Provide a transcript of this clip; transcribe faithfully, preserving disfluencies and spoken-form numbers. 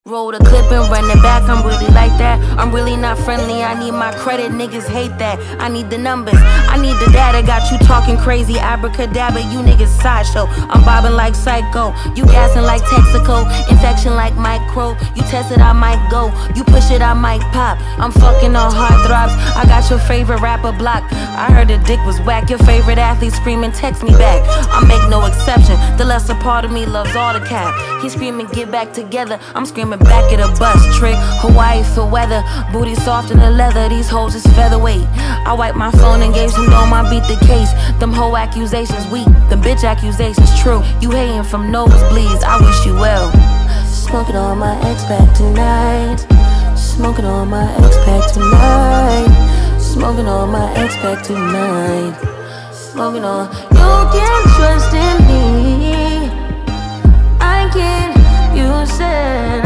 Roll the clip and run it back, I'm really like that. I'm really not friendly, I need my credit, niggas hate that. I need the numbers, I need the data. Got you talking crazy, abracadabra, you niggas sideshow. I'm bobbing like Psycho, you gassing like Texaco. Infection like micro, you test it, I might go. You push it, I might pop. I'm fucking on heartthrobs, I got your favorite rapper blocked. I heard the dick was whack, your favorite athlete screaming, text me back. I make no exception, the lesser part of me loves all the cap. He screaming, get back together, I'm screaming back at a bus trick. Hawaii for weather, booty soft in the leather, these hoes is featherweight. I wiped my phone and gave some dome, I beat the case. Them hoe accusations weak, them bitch accusations true. You hating from nosebleeds, I wish you well. Smoking on my ex back tonight. Smoking on my ex back tonight. Smoking on my ex back tonight. Smoking on, you can trust in me. I can, you said